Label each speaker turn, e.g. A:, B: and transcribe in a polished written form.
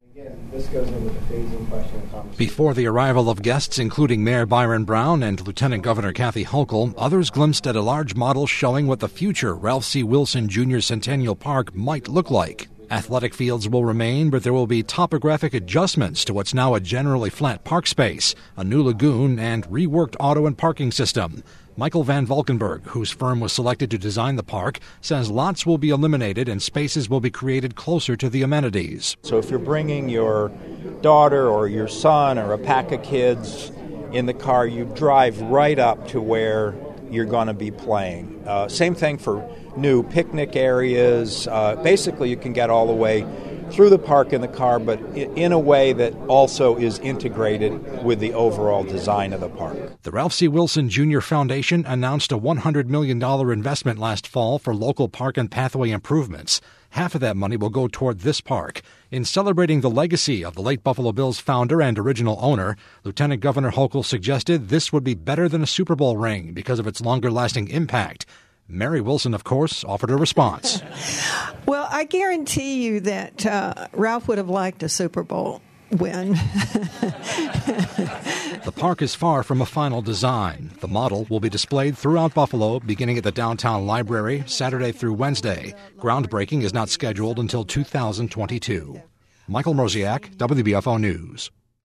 A: Before the arrival of guests, including Mayor Byron Brown and Lieutenant Governor Kathy Hochul, others glimpsed at a large model showing what the future Ralph C. Wilson Jr. Centennial Park might look like. Athletic fields will remain, but there will be topographic adjustments to what's now a generally flat park space, a new lagoon, and reworked auto and parking system. Michael Van Valkenburg, whose firm was selected to design the park, says lots will be eliminated and spaces will be created closer to the amenities.
B: So if you're bringing your daughter or your son or a pack of kids in the car, you drive right up to where you're going to be playing. Same thing for new picnic areas. Basically, you can get all the way through the park in the car, but in a way that also is integrated with the overall design of the park.
A: The Ralph C. Wilson Jr. Foundation announced a $100 million investment last fall for local park and pathway improvements. Half of that money will go toward this park. In celebrating the legacy of the late Buffalo Bills founder and original owner, Lieutenant Governor Hochul suggested this would be better than a Super Bowl ring because of its longer-lasting impact. Mary Wilson, of course, offered a response.
C: Well, I guarantee you that Ralph would have liked a Super Bowl win.
A: The park is far from a final design. The model will be displayed throughout Buffalo, beginning at the downtown library, Saturday through Wednesday. Groundbreaking is not scheduled until 2022. Michael Mrosiak, WBFO News.